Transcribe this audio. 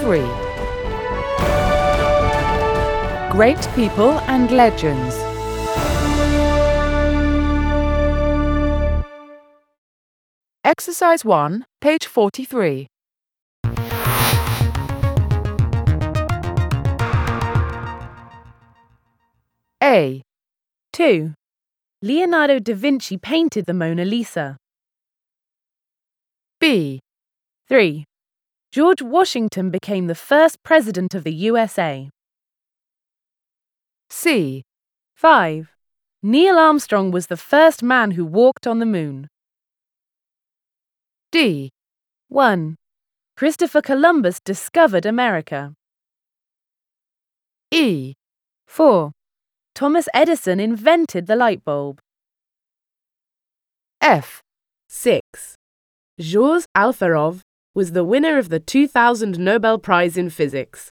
3. Great People and Legends. Exercise 1, page 43. A. 2. Leonardo da Vinci painted the Mona Lisa. B. 3. George Washington became the first president of the USA. C. 5. Neil Armstrong was the first man who walked on the moon. D. 1. Christopher Columbus discovered America. E. 4. Thomas Edison invented the light bulb. F. 6. Georges Alferov was the winner of the 2000 Nobel Prize in Physics.